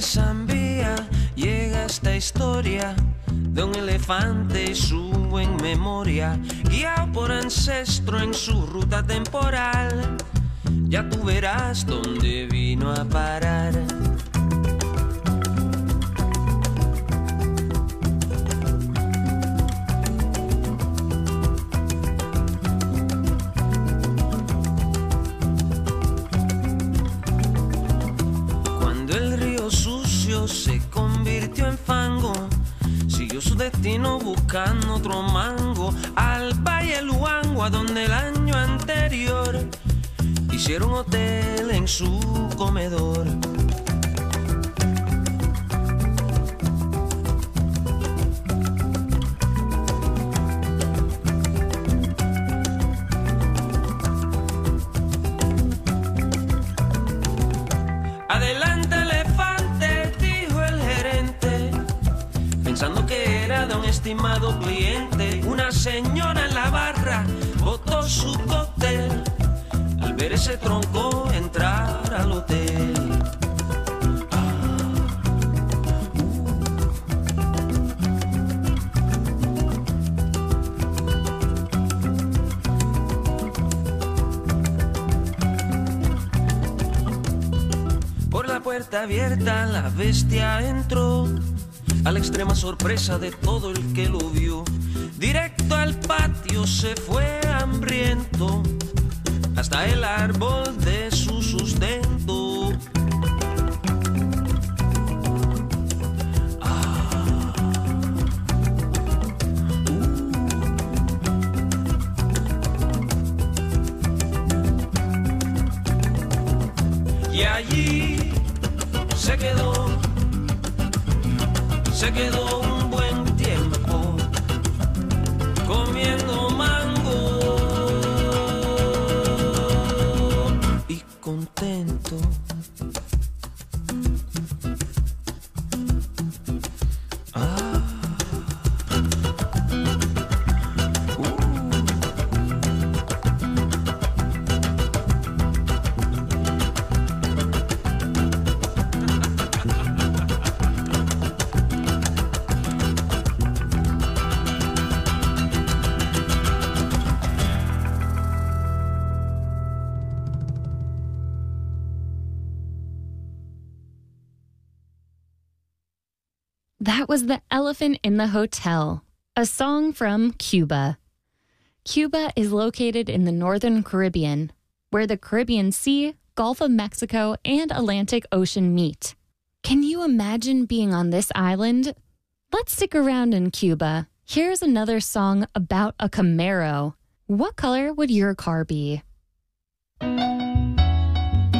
Zambia llega esta historia de un elefante y su buen memoria, guiado por ancestro en su ruta temporal. Ya tú verás dónde vino a parar. Se convirtió en fango, siguió su destino buscando otro mango, al Valle Luangwa donde el año anterior hicieron hotel en su comedor. Adelante elefante, dijo el gerente, pensando que era de un estimado cliente. Una señora en la barra botó su cóctel al ver ese tronco entrar al hotel. Por la puerta abierta la bestia entró, a la extrema sorpresa de todo el que lo vio. Directo al patio se fue hambriento, hasta el árbol de su sustento. Y allí se quedó un buen tiempo comiendo mango y contento. That was The Elephant in the Hotel, a song from Cuba. Cuba is located in the northern Caribbean, where the Caribbean Sea, Gulf of Mexico, and Atlantic Ocean meet. Can you imagine being on this island? Let's stick around in Cuba. Here's another song about a Camaro. What color would your car be?